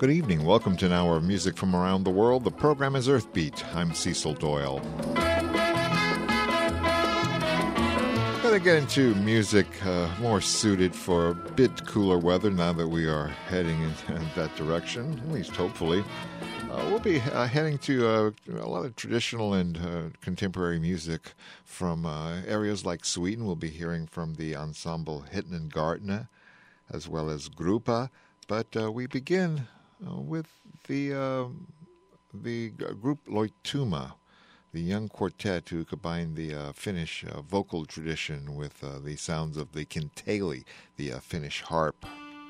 Good evening. Welcome to an hour of music from around the world. The program is Earthbeat. I'm Cecil Doyle. Gotta get into music more suited for a bit cooler weather now that we are heading in that direction, at least hopefully. We'll be heading to a lot of traditional and contemporary music from areas like Sweden. We'll be hearing from the ensemble Hitten Gardner as well as Gruppa. But we begin with the group Loituma, the young quartet who combined the Finnish vocal tradition with the sounds of the kintele, the Finnish harp.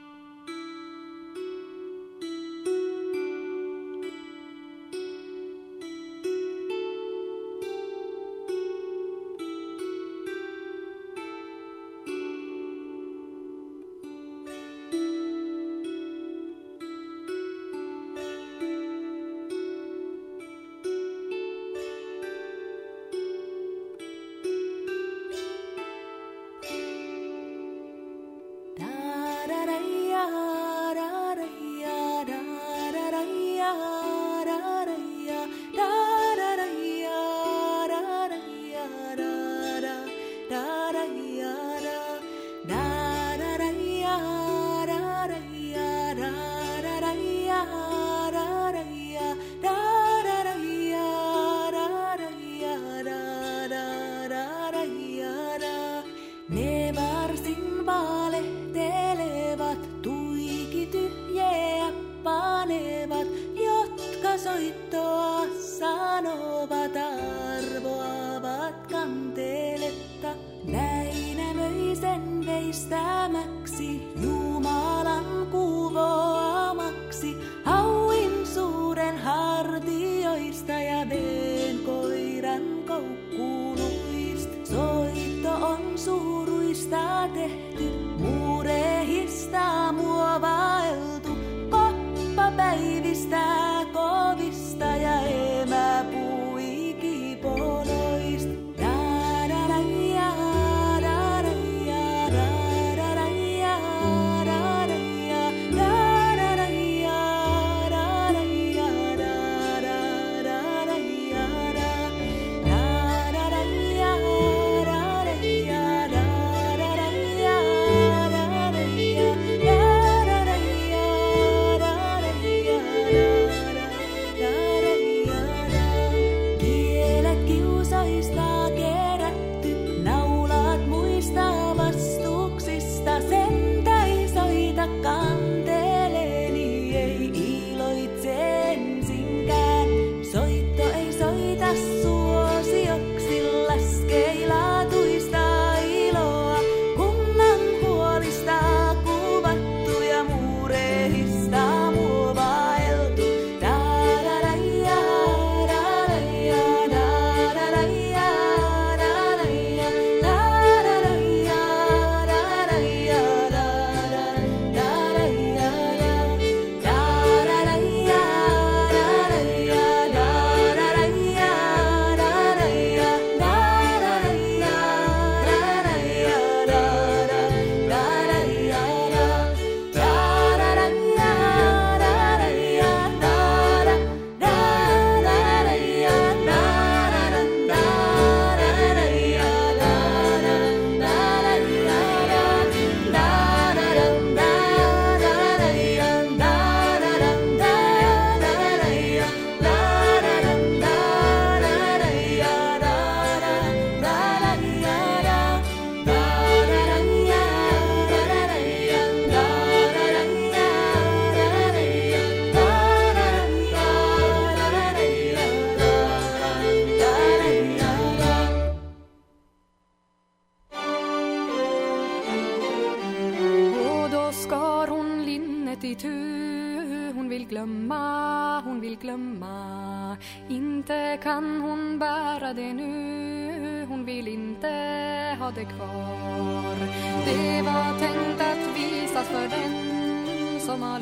Inte kan hon bära det nu, hon vill inte ha det kvar. Det var tänkt att visas för den som har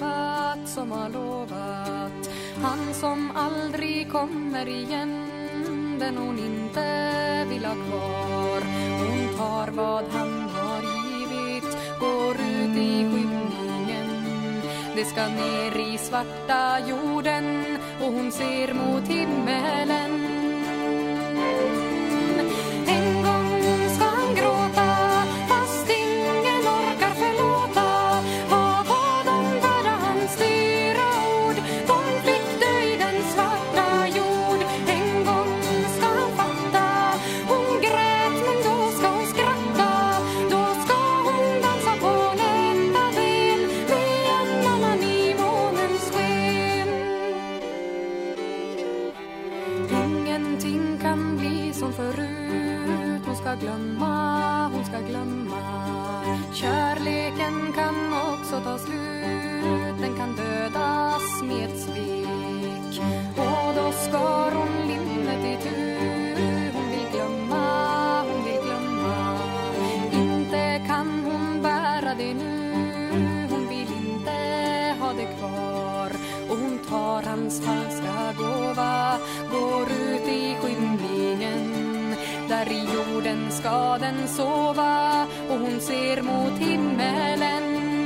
lovat. Han som aldrig kommer igen, den hon inte vill ha kvar. Hon tar vad han har givit, går ut i skymningen. Det ska ner i svarta jorden och hon ser mot himmelen. En gång ska han gråta fast ingen orkar förlåta. Vad var de värda hans styra ord? De fick dö i den svarta jord. En gång ska han fatta. Hon grät men då ska hon skratta. Då ska hon dansa på lätta ben med en annan i månens sken. Ingenting kan bli som förut. Hon ska glömma, hon ska glömma. Kärleken kan också ta slut. Den kan dödas med ett svek. Och då skar hon linnet i tur. Hon vill glömma, hon vill glömma. Inte kan hon bära det nu. Hon vill inte ha det kvar. Och hon tar hans falska gåva. Går ut i skymningen. Där i jorden ska den sova. Och hon ser mot himmelen.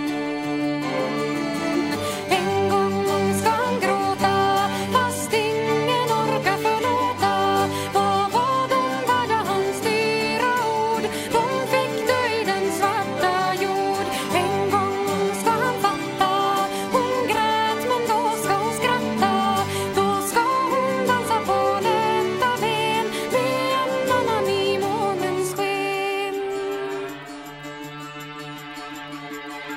En gång ska han gråta fast ingen orkar förlåta. Vad var de värda hans dyra ord? De fick dö i den svarta jord. En gång ska han fatta. Hon grät men då ska hon skratta. Då ska hon dansa på lätta ben med en annan i månens sken.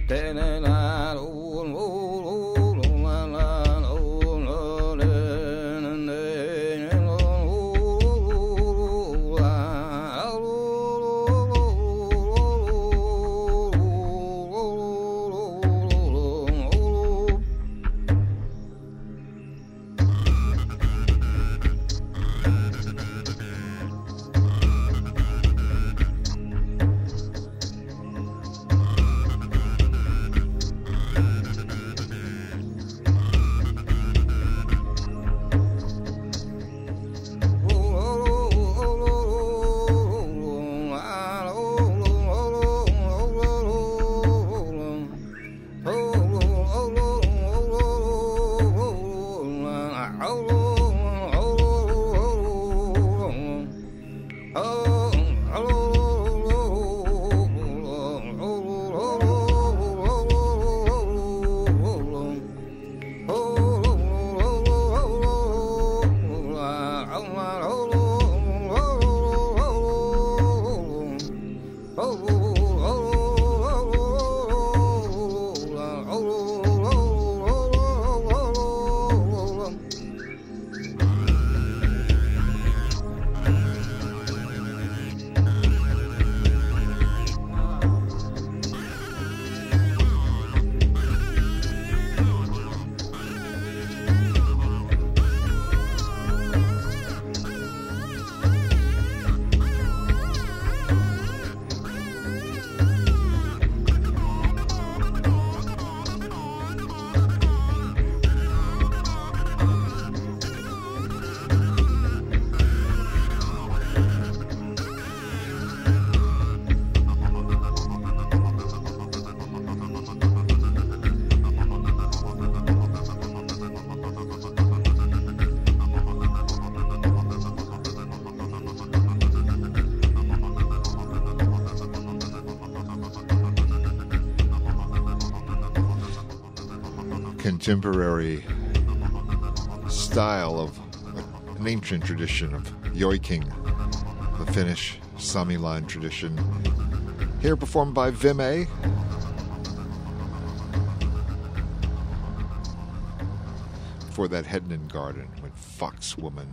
Contemporary style of an ancient tradition of joiking, the Finnish Sami line tradition. Here performed by Vime. For that Hednin Garden with Foxwoman.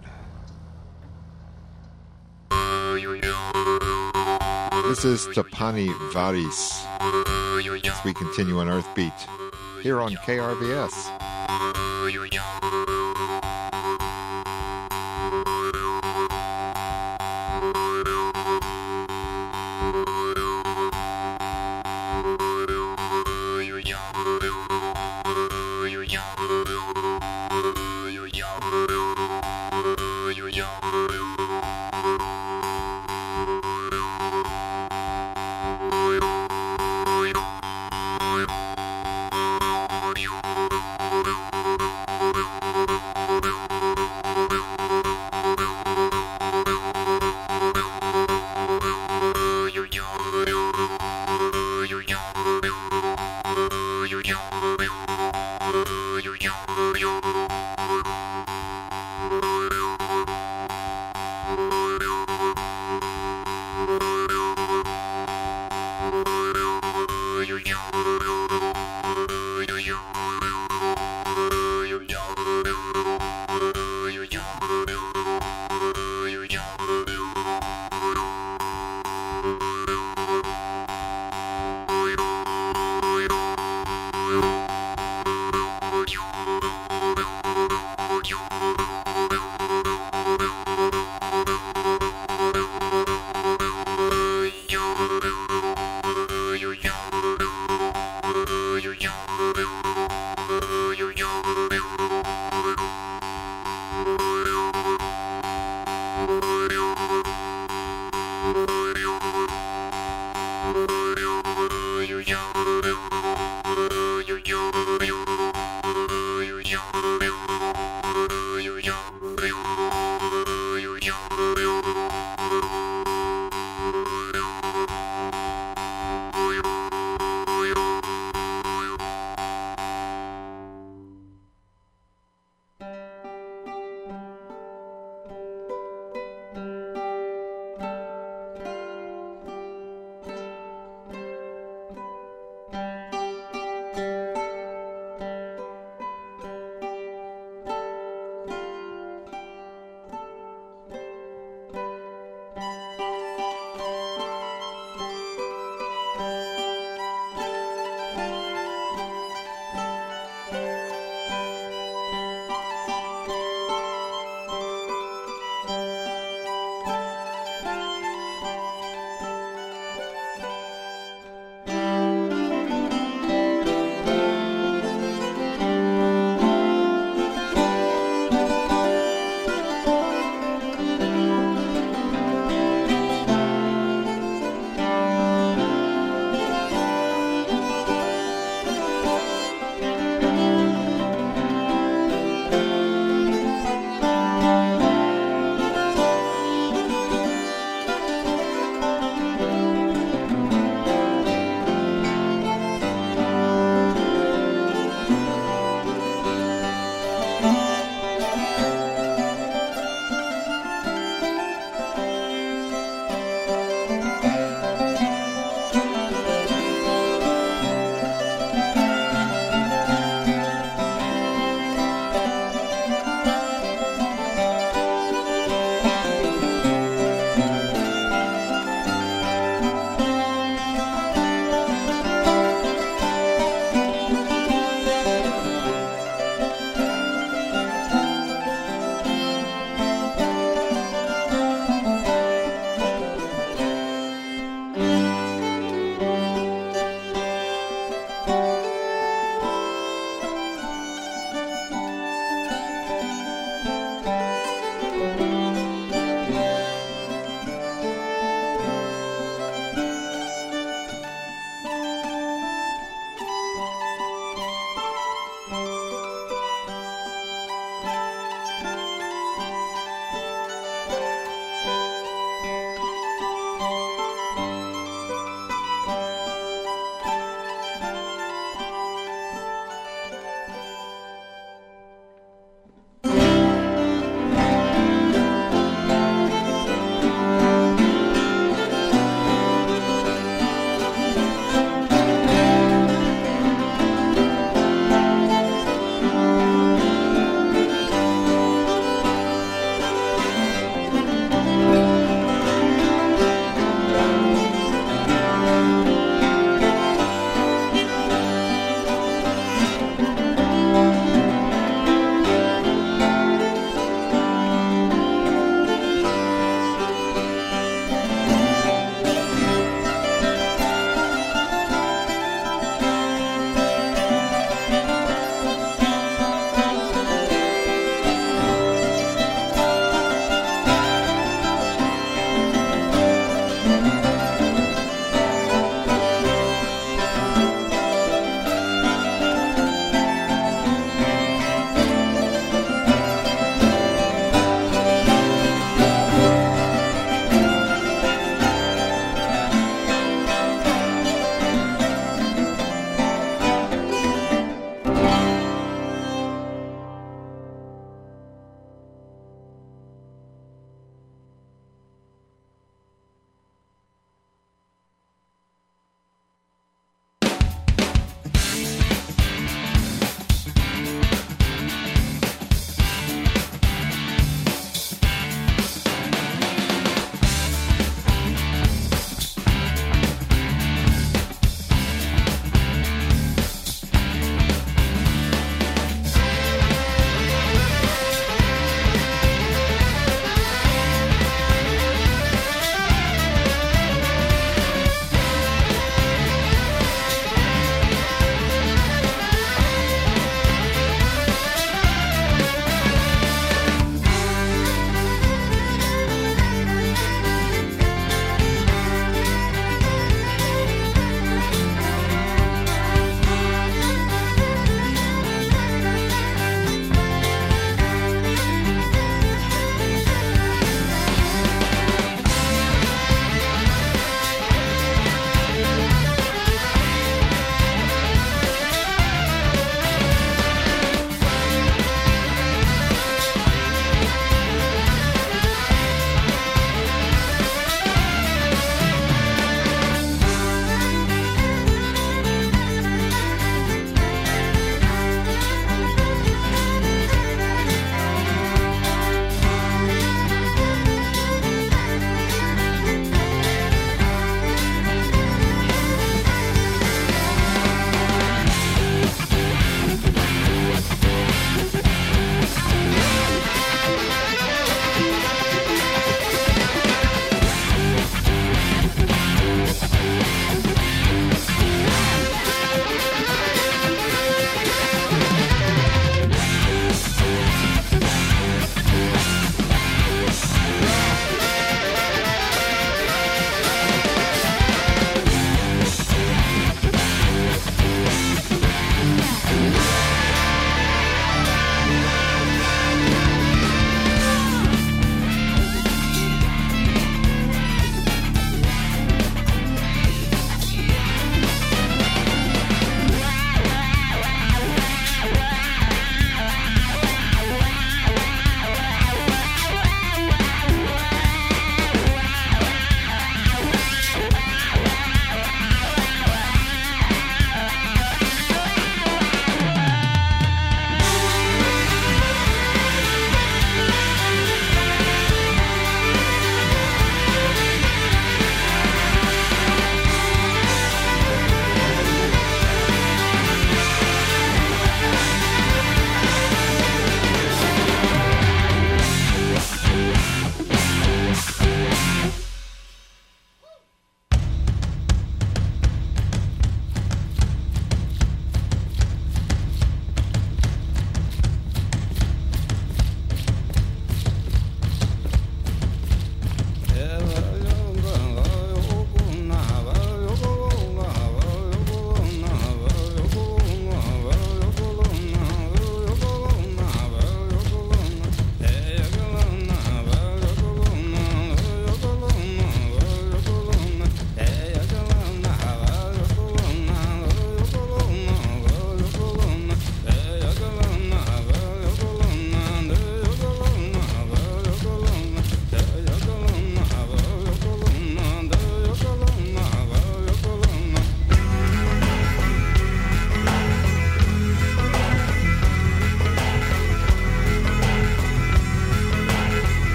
This is Tapani Varis as we continue on Earthbeat here on KRVS.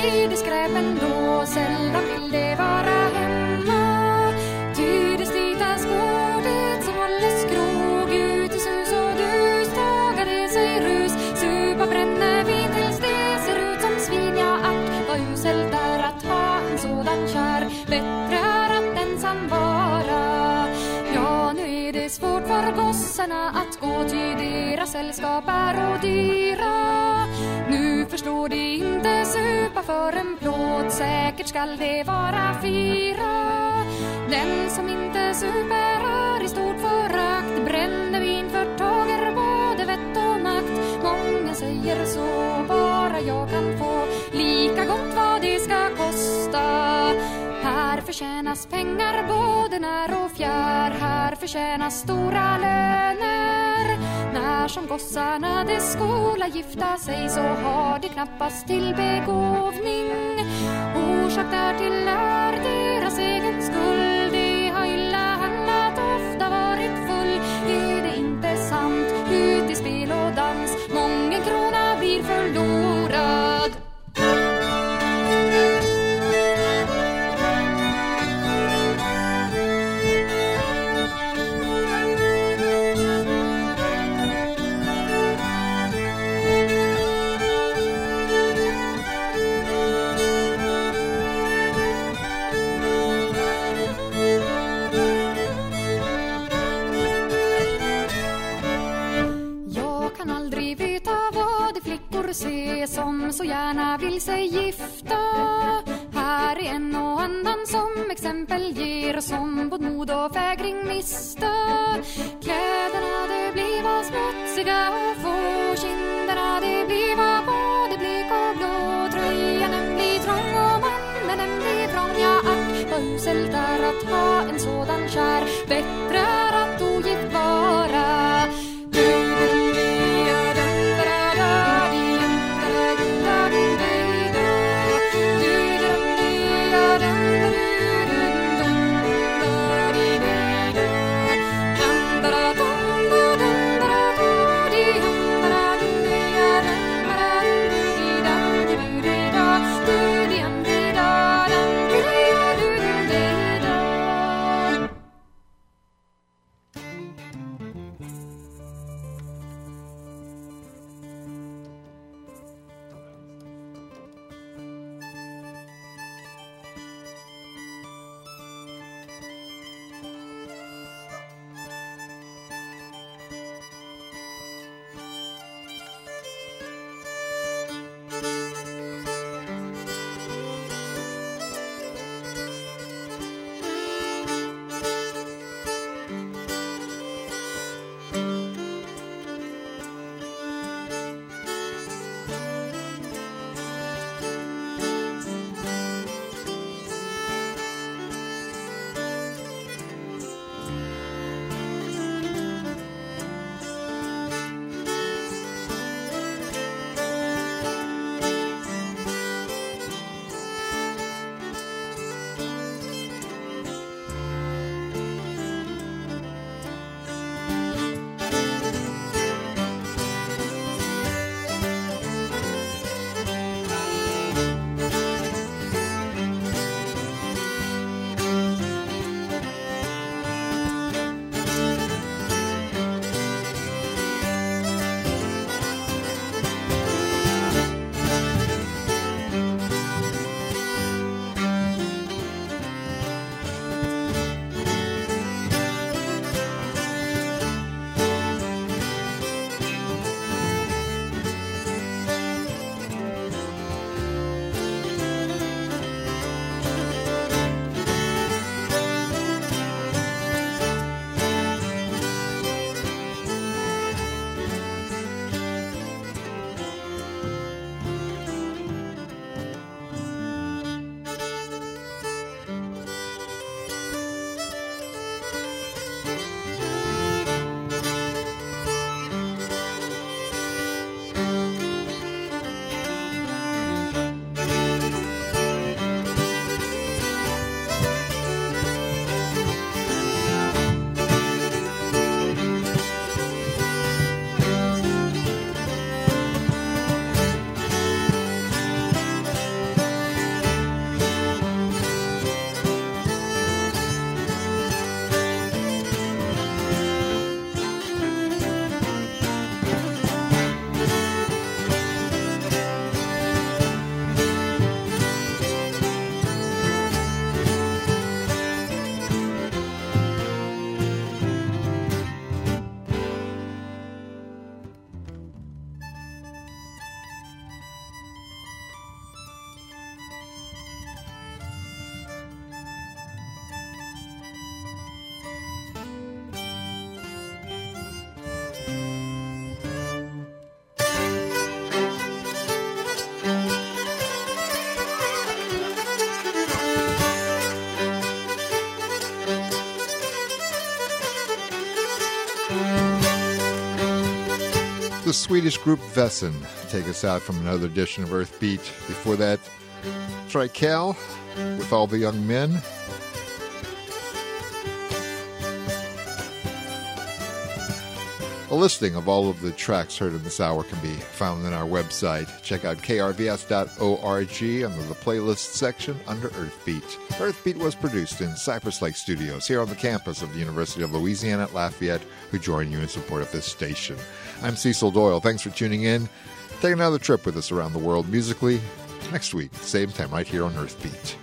blir det skräp ändå, sällan vill det vara hemma. Ty det slitas gårdet som hålles krog ut i sus och dus, tagar det sig rus, supa brännevin tills det ser ut som svin. Ja, ack, vad uselt är att ha en sådan kär, bättre är att ensam vara. Ja, nu är det svårt för gossarna att gå, ty deras sällskap är och dyra. Nu förstår de inte supa för en plåt, säkert skall det vara 4. Den som inte super är i stort förakt, brännevin förtager både vett och makt. Många säger så, bara jag kan få lika gott vad det ska kosta. Här förtjänas pengar både när och fjär, här förtjänas stora löner. När som gossarna de skola gifta sig, så har de knappast till begåvning. Orsak därtill är deras egen skuld, de har illa handlat, ofta varit full. Är det inte sant, ut i spel och dans, många krona blir förlorad. Se som så gärna vill sig gifta. Här är en och annan som exempel ger, som både mod och fägring mista. Kläderna det bliva smutsiga och få, kinderna det bliva både blek och blå. Tröjan den blir trång och mannen den blir trång. Ja, ack, vad uselt är att ha en sådan kär, bättre är att ogift vara. The Swedish group Vesson take us out from another edition of Earth Beat. Before that, Trikal with All the Young Men. A listing of all of the tracks heard in this hour can be found on our website. Check out krvs.org under the playlist section under Earth Beat. Earth Beat was produced in Cypress Lake Studios here on the campus of the University of Louisiana at Lafayette, who join you in support of this station. I'm Cecil Doyle. Thanks for tuning in. Take another trip with us around the world musically next week, same time, right here on Earth Beat.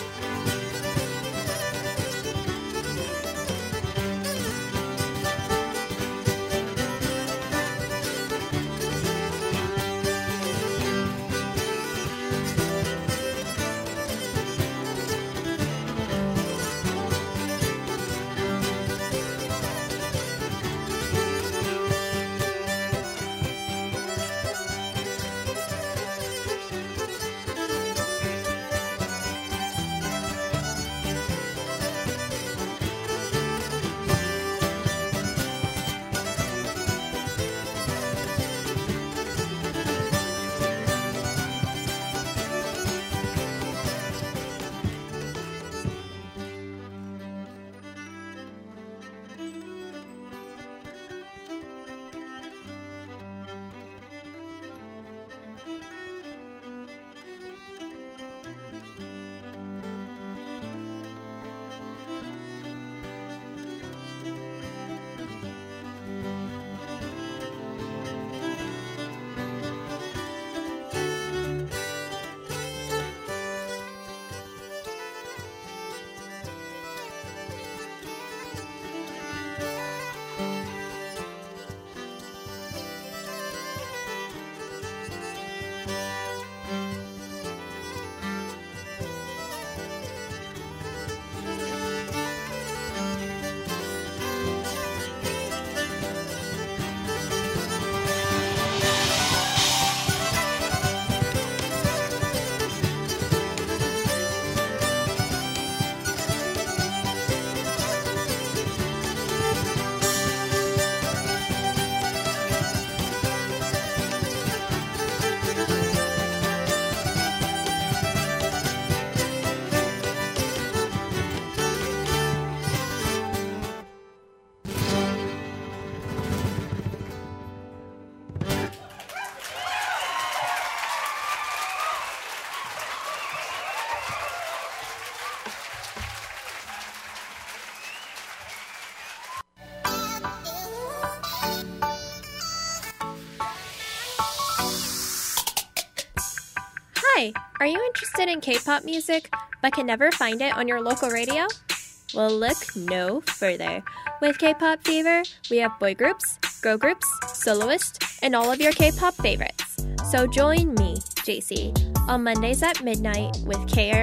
Hi, are you interested in K-pop music but can never find it on your local radio? Well, look no further. With K-Pop Fever, we have boy groups, girl groups, soloists, and all of your K-pop favorites. So join me, JC, on Mondays at midnight with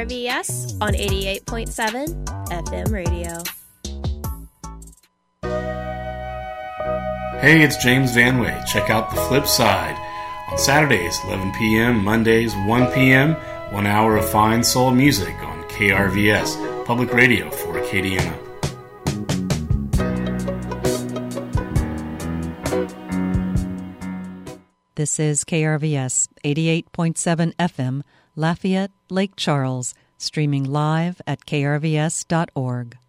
KRVS on 88.7 FM radio. Hey, it's James Van Way. Check out The Flip Side. On Saturdays, 11 p.m., Mondays, 1 p.m., 1 hour of fine soul music on KRVS, public radio for Acadiana. This is KRVS 88.7 FM, Lafayette, Lake Charles, streaming live at krvs.org.